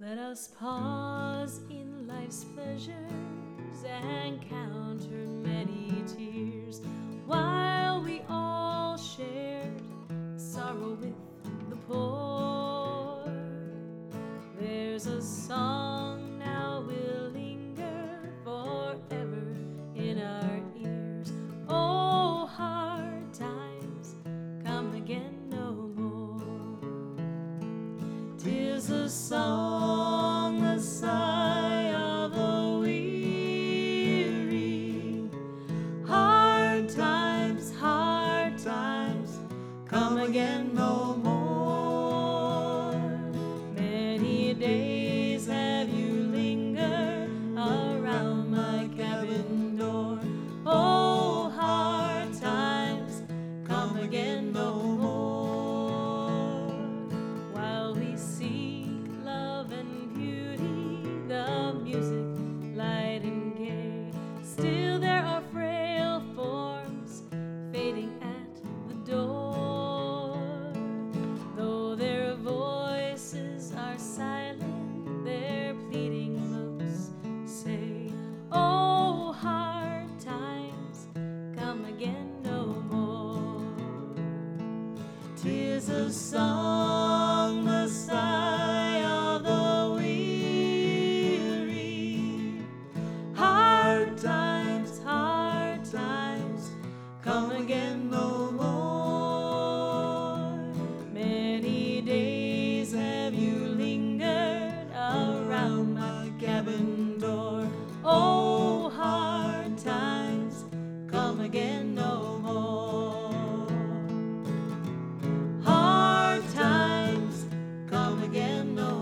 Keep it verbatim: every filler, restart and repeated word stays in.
Let us pause in life's pleasures and counter many tears, while we all shared sorrow with the poor. There's a song now will linger forever in our ears. Oh, hard times come again no more. 'Tis a song, the sigh of the weary. Hard times, hard times come again no more. Many days have you lingered around my cabin door. Oh, hard times come again no more. While we seek love and beauty, the music light and gay, still there are frail forms fading at the door. Though their voices are silent, their pleading looks say, oh, hard times come again no more. 'Tis a song, the sigh of the weary. Hard times, hard times come again no more. Many days have you lingered around my cabin door. Oh, hard times come again no more. Hard times come again no more.